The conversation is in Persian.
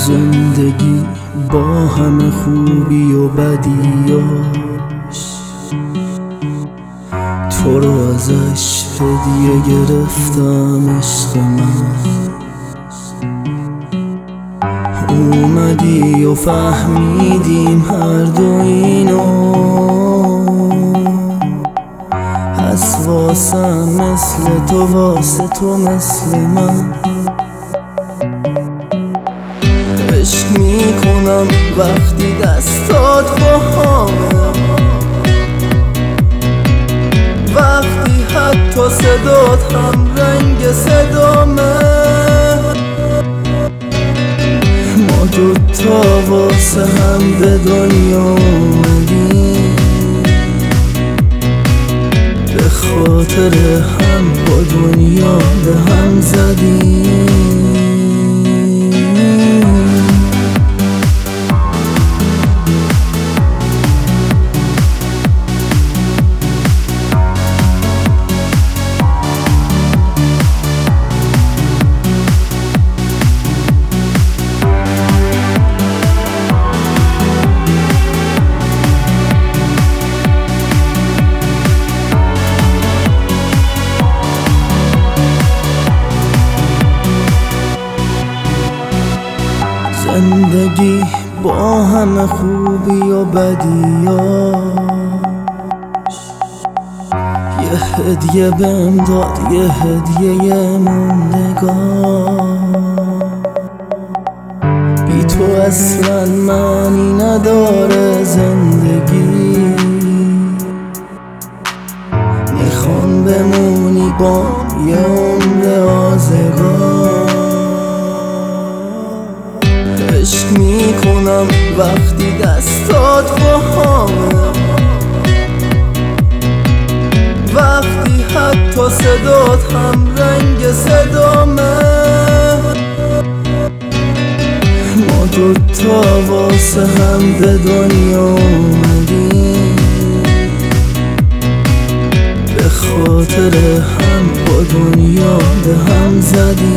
زندگی با همه خوبی و بدیاش، تو رو ازش هدیه گرفتم عشق من. اومدی و فهمیدیم هر دو اینو، پس واسم مثل تو واسه تو مثل من. عشق میکنم وقتی دستات با همه، وقتی حتی صدات هم رنگ صدامه. ما دوتا واسه هم به دنیا اومدیم، به خاطر هم با دنیا به هم زدیم. زندگی با همه خوبی و بدیاش، یه هدیه بهم داد، یه هدیه موندگار. بی تو اصلا معنی نداره زندگی، میخوام بمونی با یه عمر آزگار. عشق میکنم وقتی دستات با همه، وقتی حتی صدات هم رنگ صدامه. ما دوتا واسه هم به دنیا اومدیم، به خاطر هم با دنیا به هم زدیم.